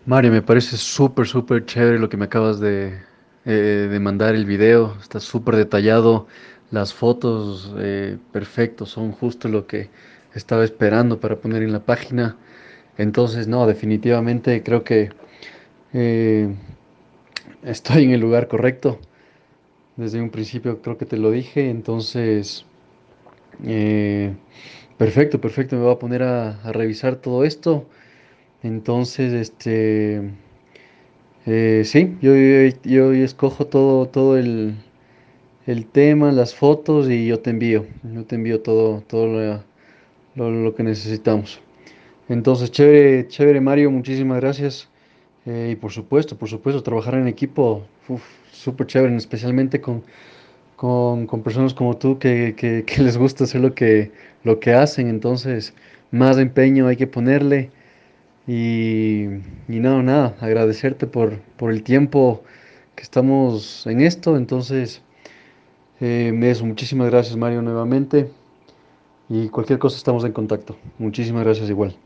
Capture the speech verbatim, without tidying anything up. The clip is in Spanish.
Mario, me parece súper, súper chévere lo que me acabas de, eh, de mandar el video. Está súper detallado. Las fotos, eh, perfectos, son justo lo que estaba esperando para poner en la página. Entonces, no, definitivamente creo que eh, estoy en el lugar correcto. Desde un principio creo que te lo dije. Entonces, eh, perfecto, perfecto. Me voy a poner a, a revisar todo esto. Entonces, este... Eh, sí, yo, yo, yo escojo todo, todo el, el tema, las fotos y yo te envío. Yo te envío todo, todo lo, lo- lo que necesitamos. Entonces, chévere, chévere Mario, muchísimas gracias. Eh, y por supuesto, por supuesto, trabajar en equipo, uf, súper chévere, especialmente con, con, con personas como tú que, que, que les gusta hacer lo que, lo que hacen. Entonces, más empeño hay que ponerle. Y, y no, nada, agradecerte por, por el tiempo que estamos en esto. Entonces, eh, eso, muchísimas gracias Mario nuevamente y cualquier cosa estamos en contacto. Muchísimas gracias igual.